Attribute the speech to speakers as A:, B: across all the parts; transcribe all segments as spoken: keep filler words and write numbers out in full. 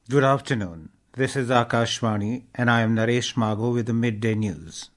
A: Good afternoon. This is Akashvani and I am Naresh Magho with the Midday News.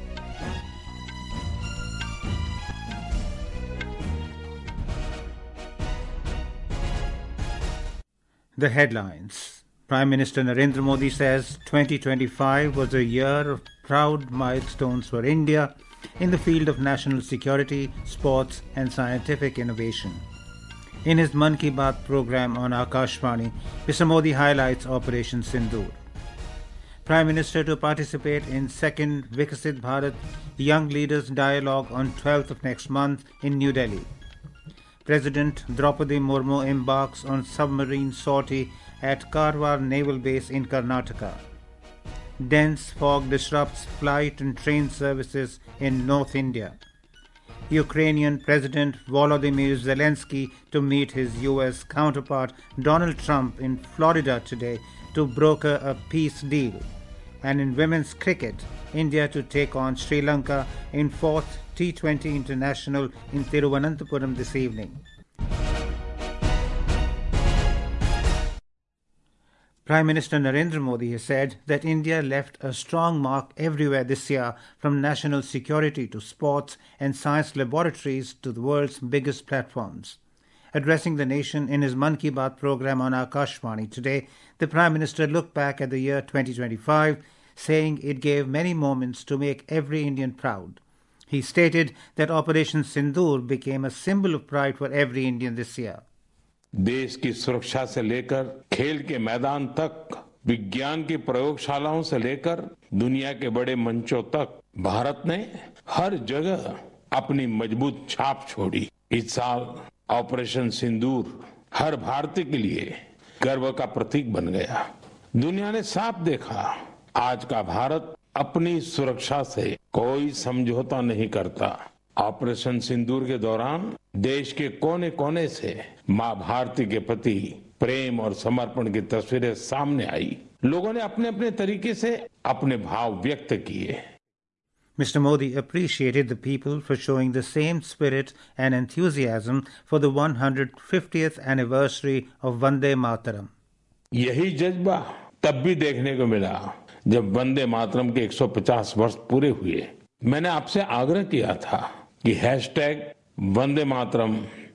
A: The headlines. Prime Minister Narendra Modi says twenty twenty-five was a year of proud milestones for India in the field of national security, sports and scientific innovation. In his Mann Ki Baat program on Akashvani, Mister Modi highlights Operation Sindoor. Prime Minister to participate in second Vikasit Bharat Young Leaders Dialogue on twelfth of next month in New Delhi. President Draupadi Murmu embarks on submarine sortie at Karwar Naval Base in Karnataka. Dense fog disrupts flight and train services in North India. Ukrainian President Volodymyr Zelensky to meet his U S counterpart Donald Trump in Florida today to broker a peace deal. And in women's cricket, India to take on Sri Lanka in fourth T twenty International in Thiruvananthapuram this evening. Prime Minister Narendra Modi has said that India left a strong mark everywhere this year, from national security to sports and science laboratories to the world's biggest platforms. Addressing the nation in his Mann Ki Baat program on Akashvani today, the Prime Minister looked back at the year twenty twenty-five, saying it gave many moments to make every Indian proud. He stated that Operation Sindoor became a symbol of pride for every Indian this year.
B: देश की सुरक्षा से लेकर खेल के मैदान तक, विज्ञान की प्रयोगशालाओं से लेकर दुनिया के बड़े मंचों तक भारत ने हर जगह अपनी मजबूत छाप छोड़ी। इस साल ऑपरेशन सिंदूर हर भारतीय के लिए गर्व का प्रतीक बन गया। दुनिया ने साफ देखा, आज का भारत अपनी सुरक्षा से कोई समझौता नहीं करता। ऑपरेशन सिंदूर के दौरान देश के कोने कोने से मां भारती के प्रति प्रेम और समर्पण की तस्वीरें सामने आई। लोगों ने अपने अपने तरीके से अपने भाव व्यक्त किए।
A: Mister Modi appreciated the people for showing the same spirit and enthusiasm for the one hundred fiftieth anniversary of Vande Mataram.
B: यही जज्बा तब भी देखने को मिला जब वंदे मातरम के एक सौ पचास वर्ष पूरे हुए। मैंने आपसे आग्रह किया था कि हैशटैग वंदे मातरम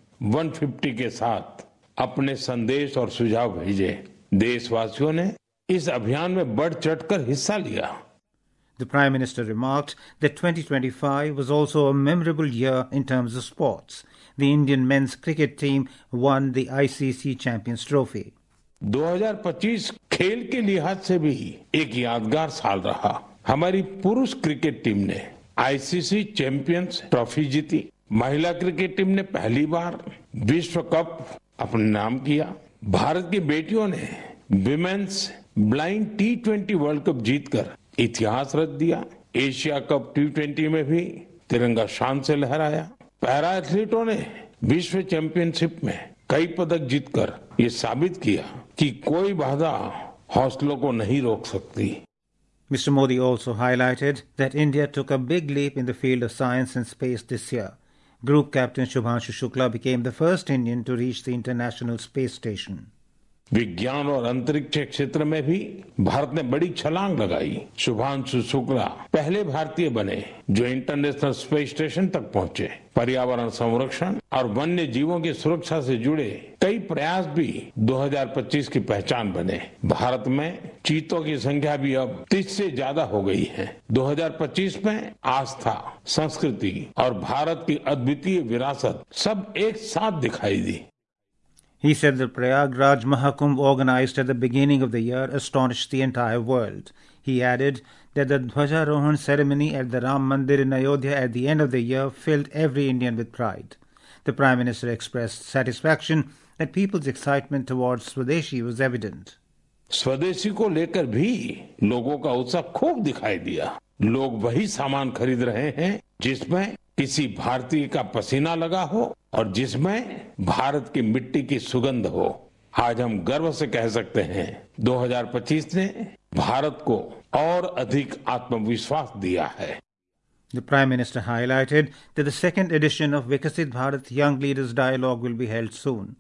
B: एक सौ पचास के साथ अपने संदेश और सुझाव भेजें। देशवासियों ने इस अभियान में बढ़ चढ़कर हिस्सा लिया।
A: The Prime Minister remarked that twenty twenty-five was also a memorable year in terms of sports. The Indian men's cricket team won the I C C Champions Trophy.
B: दो हज़ार पच्चीस खेल के लिहाज से भी एक यादगार साल रहा। हमारी पुरुष क्रिकेट टीम ने आई सी सी चैंपियंस ट्रॉफी जीती। महिला क्रिकेट टीम ने पहली बार विश्व कप अपने नाम किया। भारत की बेटियों ने women's blind T twenty world cup जीतकर इतिहास रच दिया। एशिया कप टी ट्वेंटी में भी तिरंगा शान से लहराया। पैरा एथलीटों ने विश्व चैंपियनशिप में कई पदक जीतकर ये साबित किया कि कोई बाधा हौसलों को नहीं रोक सकती।
A: Mister Modi also highlighted that India took a big leap in the field of science and space this year. Group Captain Shubhanshu Shukla became the first Indian to reach the International Space Station.
B: विज्ञान और अंतरिक्ष क्षेत्र में भी भारत ने बड़ी छलांग लगाई। शुभांशु शुक्ला पहले भारतीय बने जो इंटरनेशनल स्पेस स्टेशन तक पहुंचे। पर्यावरण संरक्षण और वन्य जीवों की सुरक्षा से जुड़े कई प्रयास भी दो हज़ार पच्चीस की पहचान बने। भारत में चीतों की संख्या भी अब तीस से ज्यादा हो गई है। दो हज़ार पच्चीस में आस्था, संस्कृति और भारत की अद्वितीय विरासत सब एक साथ दिखाई दी।
A: He said the Prayagraj Mahakumbh organized at the beginning of the year astonished the entire world. He added that the Dhwajarohan ceremony at the Ram Mandir in Ayodhya at the end of the year filled every Indian with pride. The Prime Minister expressed satisfaction that people's excitement towards Swadeshi was evident.
B: स्वदेशी को लेकर भी लोगों का उत्साह खूब दिखाई दिया। लोग वही सामान खरीद रहे हैं जिसमें किसी भारतीय का पसीना लगा हो और जिसमें भारत की मिट्टी की सुगंध हो। आज हम गर्व से कह सकते हैं दो हज़ार पच्चीस ने भारत को और अधिक आत्मविश्वास दिया है।
A: The Prime Minister highlighted that the second edition of Vikasit Bharat Young Leaders Dialogue will be held soon.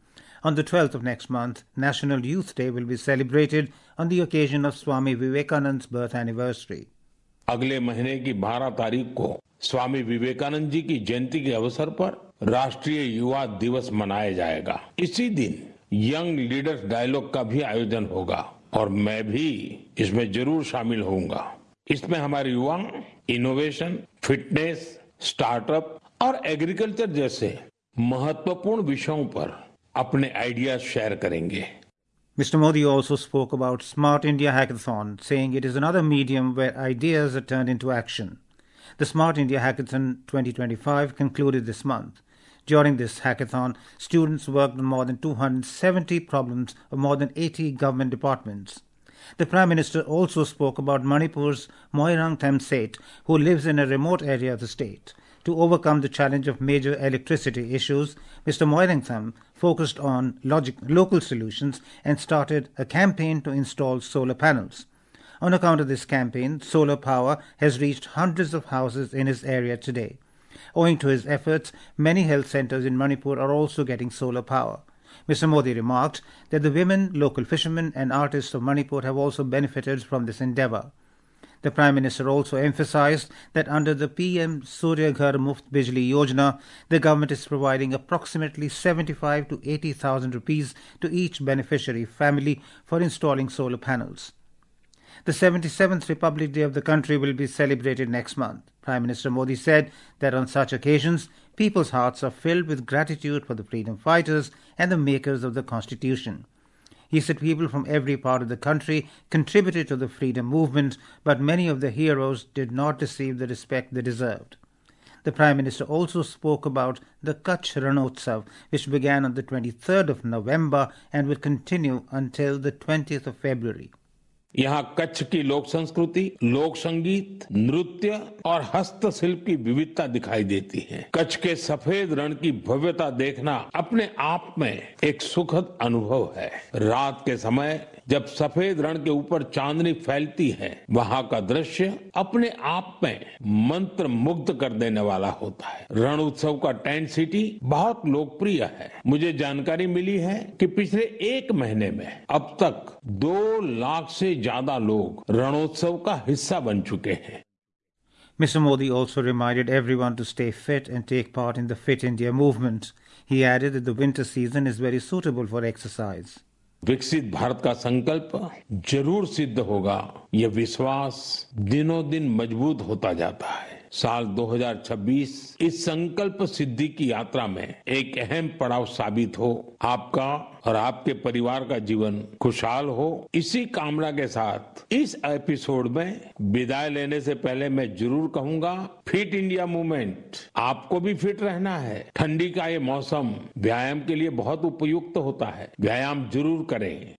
A: On the twelfth of next month, National Youth Day will be celebrated on the occasion of Swami Vivekananda's birth anniversary.
B: अगले महीने की बारह तारीख को स्वामी विवेकानंद जी की जयंती के अवसर पर राष्ट्रीय युवा दिवस मनाया जाएगा। इसी दिन यंग लीडर्स डायलॉग का भी आयोजन होगा और मैं भी इसमें जरूर शामिल होऊंगा। इसमें हमारे युवा इनोवेशन, फिटनेस, स्टार्टअप और एग्रीकल्चर जैसे महत्वपूर्ण विषयों पर अपने आइडियाज शेयर करेंगे।
A: Mister Modi also spoke about Smart India Hackathon, saying it is another medium where ideas are turned into action. The Smart India Hackathon twenty twenty-five concluded this month. During this hackathon, students worked on more than two hundred seventy problems of more than eighty government departments. The Prime Minister also spoke about Manipur's Moirang Tamsait, who lives in a remote area of the state. To overcome the challenge of major electricity issues, Mister Moirangtham focused on logic, local solutions and started a campaign to install solar panels. On account of this campaign, solar power has reached hundreds of houses in his area today. Owing to his efforts, many health centers in Manipur are also getting solar power. Mister Modi remarked that the women, local fishermen and artists of Manipur have also benefited from this endeavor. The Prime Minister also emphasized that under the P M Surya Ghar Muft Bijli Yojana, the government is providing approximately seventy-five to eighty thousand rupees to each beneficiary family for installing solar panels. The seventy-seventh Republic Day of the country will be celebrated next month. Prime Minister Modi said that on such occasions, people's hearts are filled with gratitude for the freedom fighters and the makers of the Constitution. He said people from every part of the country contributed to the freedom movement, but many of the heroes did not receive the respect they deserved. The Prime Minister also spoke about the Kutch Ranotsav, which began on the twenty-third of November and will continue until the twentieth of February.
B: यहाँ कच्छ की लोक संस्कृति, लोक संगीत, नृत्य और हस्तशिल्प की विविधता दिखाई देती है। कच्छ के सफेद रण की भव्यता देखना अपने आप में एक सुखद अनुभव है। रात के समय जब सफेद रण के ऊपर चांदनी फैलती है, वहाँ का दृश्य अपने आप में मंत्र मुग्ध कर देने वाला होता है। रण उत्सव का टेंट सिटी बहुत लोकप्रिय है। मुझे जानकारी मिली है कि पिछले एक महीने में अब तक दो लाख से ज्यादा लोग रणोत्सव का हिस्सा बन चुके हैं।
A: Mister Modi also reminded everyone to stay fit and take part in the Fit India movement. He added that the winter season is very suitable for exercise.
B: विकसित भारत का संकल्प जरूर सिद्ध होगा, यह विश्वास दिनों दिन मजबूत होता जाता है। साल दो हज़ार छब्बीस इस संकल्प सिद्धि की यात्रा में एक अहम पड़ाव साबित हो। आपका और आपके परिवार का जीवन खुशहाल हो, इसी कामना के साथ इस एपिसोड में विदाई लेने से पहले मैं जरूर कहूंगा, फिट इंडिया मूवमेंट आपको भी फिट रहना है। ठंडी का ये मौसम व्यायाम के लिए बहुत उपयुक्त होता है। व्यायाम जरूर करें।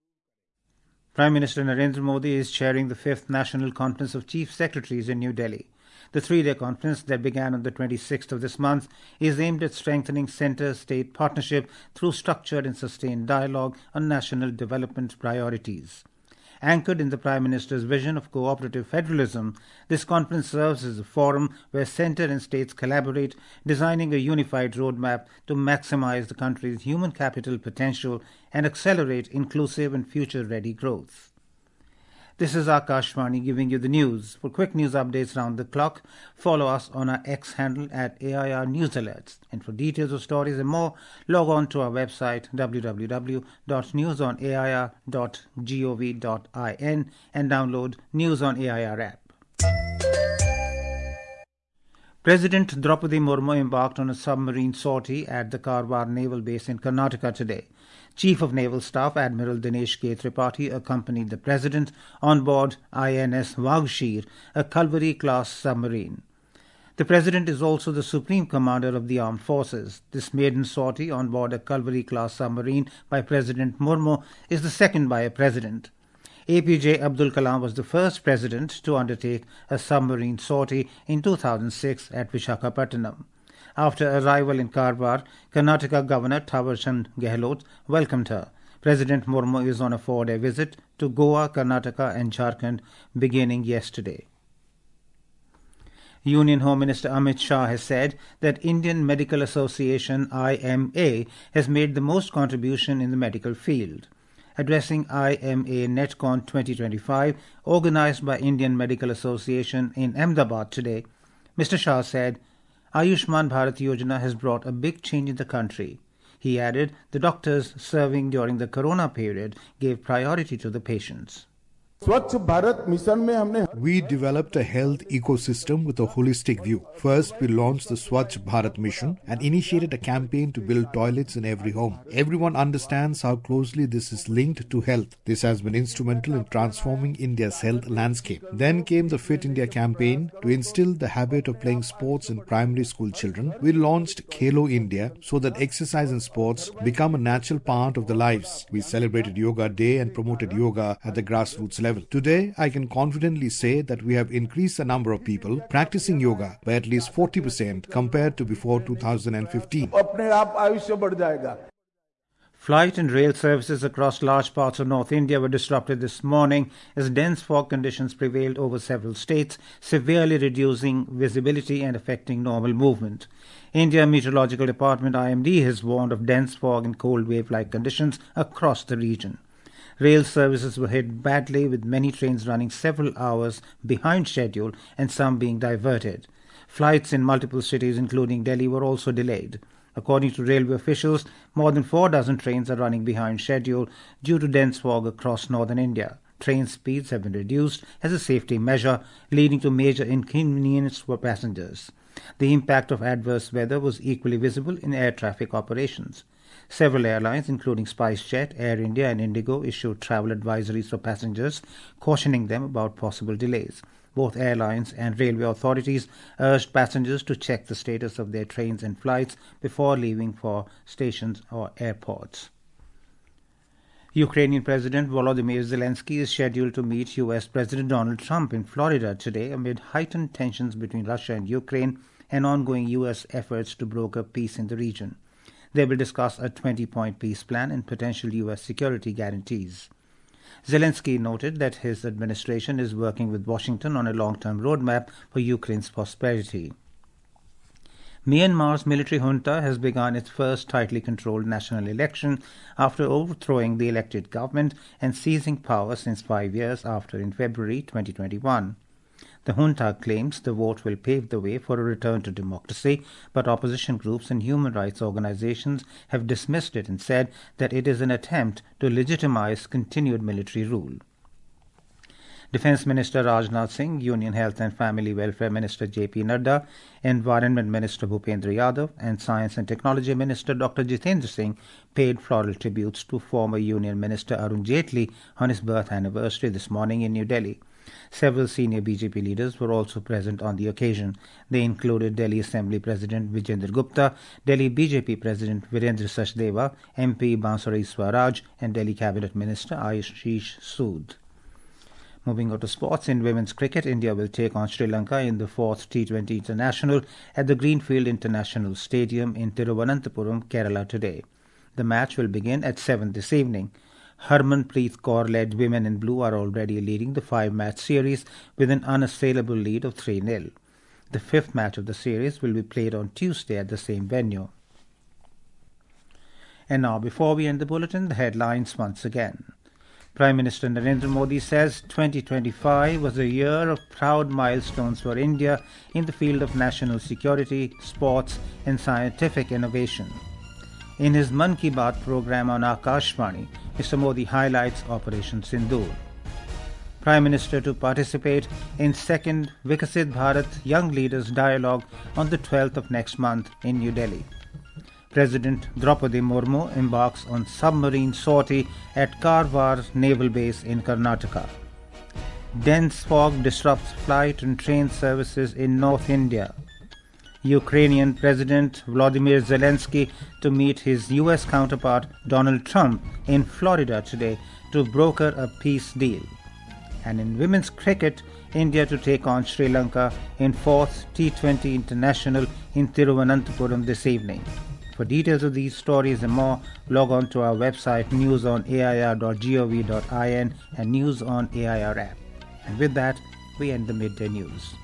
A: Prime Minister Narendra Modi is chairing the fifth National Conference of Chief Secretaries in New Delhi. The three-day conference that began on the twenty-sixth of this month is aimed at strengthening center-state partnership through structured and sustained dialogue on national development priorities. Anchored in the Prime Minister's vision of cooperative federalism, this conference serves as a forum where center and states collaborate, designing a unified roadmap to maximize the country's human capital potential and accelerate inclusive and future-ready growth. This is Akashvani giving you the news. For quick news updates round the clock, follow us on our X handle at A I R News Alerts. And for details of stories and more, log on to our website w w w dot news on a i r dot gov dot in and download News on A I R app. President Draupadi Murmu embarked on a submarine sortie at the Karwar Naval Base in Karnataka today. Chief of Naval Staff Admiral Dinesh K. Tripathi accompanied the President on board I N S Wagshir, a Kalvari-class submarine. The President is also the Supreme Commander of the Armed Forces. This maiden sortie on board a Kalvari-class submarine by President Murmu is the second by a President. A P J Abdul Kalam was the first President to undertake a submarine sortie in two thousand six at Visakhapatnam. After arrival in Karwar, Karnataka Governor Thawarchand Gehlot welcomed her. President Murmu is on a four-day visit to Goa, Karnataka and Jharkhand beginning yesterday. Union Home Minister Amit Shah has said that Indian Medical Association I M A has made the most contribution in the medical field. Addressing I M A NetCon twenty twenty-five, organized by Indian Medical Association in Ahmedabad today, Mister Shah said, Ayushman Bharat Yojana has brought a big change in the country. He added the doctors serving during the corona period gave priority to the patients.
C: We developed a health ecosystem with a holistic view. First, we launched the Swachh Bharat Mission and initiated a campaign to build toilets in every home. Everyone understands how closely this is linked to health. This has been instrumental in transforming India's health landscape. Then came the Fit India campaign to instill the habit of playing sports in primary school children. We launched Khelo India so that exercise and sports become a natural part of their lives. We celebrated Yoga Day and promoted yoga at the grassroots level. Today, I can confidently say that we have increased the number of people practicing yoga by at least forty percent compared to before two thousand fifteen.
A: Flight and rail services across large parts of North India were disrupted this morning as dense fog conditions prevailed over several states, severely reducing visibility and affecting normal movement. India Meteorological Department I M D has warned of dense fog and cold wave-like conditions across the region. Rail services were hit badly, with many trains running several hours behind schedule and some being diverted. Flights in multiple cities, including Delhi, were also delayed. According to railway officials, more than four dozen trains are running behind schedule due to dense fog across northern India. Train speeds have been reduced as a safety measure, leading to major inconvenience for passengers. The impact of adverse weather was equally visible in air traffic operations. Several airlines, including SpiceJet, Air India and Indigo, issued travel advisories for passengers, cautioning them about possible delays. Both airlines and railway authorities urged passengers to check the status of their trains and flights before leaving for stations or airports. Ukrainian President Volodymyr Zelensky is scheduled to meet U S President Donald Trump in Florida today amid heightened tensions between Russia and Ukraine and ongoing U S efforts to broker peace in the region. They will discuss a twenty-point peace plan and potential U S security guarantees. Zelensky noted that his administration is working with Washington on a long-term roadmap for Ukraine's prosperity. Myanmar's military junta has begun its first tightly controlled national election after overthrowing the elected government and seizing power since five years after in February twenty twenty-one. The junta claims the vote will pave the way for a return to democracy, but opposition groups and human rights organizations have dismissed it and said that it is an attempt to legitimize continued military rule. Defense Minister Rajnath Singh, Union Health and Family Welfare Minister J P Nadda, Environment Minister Bhupendra Yadav, and Science and Technology Minister Doctor Jitendra Singh paid floral tributes to former Union Minister Arun Jaitley on his birth anniversary this morning in New Delhi. Several senior B J P leaders were also present on the occasion. They included Delhi Assembly President Vijender Gupta, Delhi B J P President Virendra Sachdeva, M P Banswari Swaraj, and Delhi Cabinet Minister Ashish Sood. Moving on to sports, in women's cricket, India will take on Sri Lanka in the fourth T twenty International at the Greenfield International Stadium in Thiruvananthapuram, Kerala today. The match will begin at seven this evening. Harmanpreet Kaur-led Women in Blue are already leading the five-match series with an unassailable lead of three nil. The fifth match of the series will be played on Tuesday at the same venue. And now, before we end the bulletin, the headlines once again. Prime Minister Narendra Modi says twenty twenty-five was a year of proud milestones for India in the field of national security, sports and scientific innovation. In his Mann Ki Baat program on Akashvani, Mister Modi highlights Operation Sindoor. Prime Minister to participate in second Vikasit Bharat Young Leaders Dialogue on the twelfth of next month in New Delhi. President Draupadi Murmu embarks on submarine sortie at Karwar Naval Base in Karnataka. Dense fog disrupts flight and train services in North India. Ukrainian President Volodymyr Zelensky to meet his U S counterpart Donald Trump in Florida today to broker a peace deal. And in women's cricket, India to take on Sri Lanka in fourth T twenty International in Thiruvananthapuram this evening. For details of these stories and more, log on to our website news on A I R dot gov dot in and News on A I R app. And with that, we end the midday news.